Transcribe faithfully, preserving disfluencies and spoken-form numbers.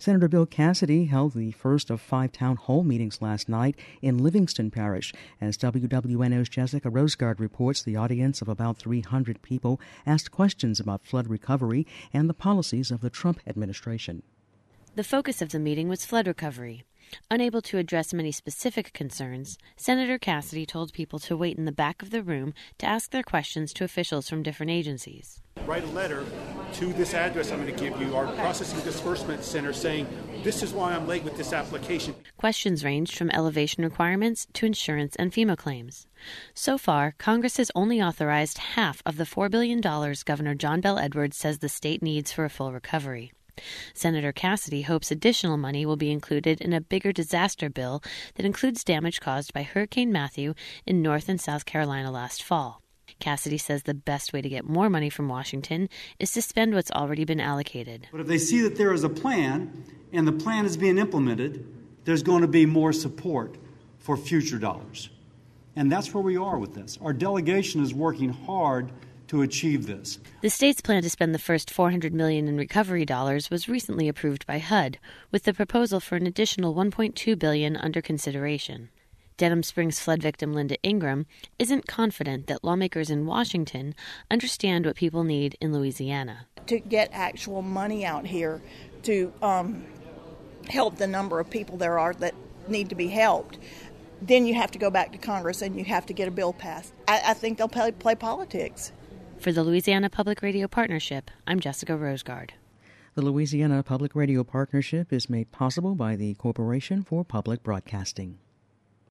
Senator Bill Cassidy held the first of five town hall meetings last night in Livingston Parish. As W W N O's Jessica Rosegard reports, the audience of about three hundred people asked questions about flood recovery and the policies of the Trump administration. The focus of the meeting was flood recovery. Unable to address many specific concerns, Senator Cassidy told people to wait in the back of the room to ask their questions to officials from different agencies. Write a letter to this address I'm going to give you, our Processing Disbursement Center, saying this is why I'm late with this application. Questions ranged from elevation requirements to insurance and FEMA claims. So far, Congress has only authorized half of the four billion dollars Governor John Bel Edwards says the state needs for a full recovery. Senator Cassidy hopes additional money will be included in a bigger disaster bill that includes damage caused by Hurricane Matthew in North and South Carolina last fall. Cassidy says the best way to get more money from Washington is to spend what's already been allocated. But if they see that there is a plan and the plan is being implemented, there's going to be more support for future dollars. And that's where we are with this. Our delegation is working hard to achieve this. The state's plan to spend the first four hundred million dollars in recovery dollars was recently approved by H U D, with the proposal for an additional one point two billion dollars under consideration. Denham Springs flood victim Linda Ingram isn't confident that lawmakers in Washington understand what people need in Louisiana. To get actual money out here to um, help the number of people there are that need to be helped, then you have to go back to Congress and you have to get a bill passed. I, I think they'll play, play politics. For the Louisiana Public Radio Partnership, I'm Jessica Rosegard. The Louisiana Public Radio Partnership is made possible by the Corporation for Public Broadcasting.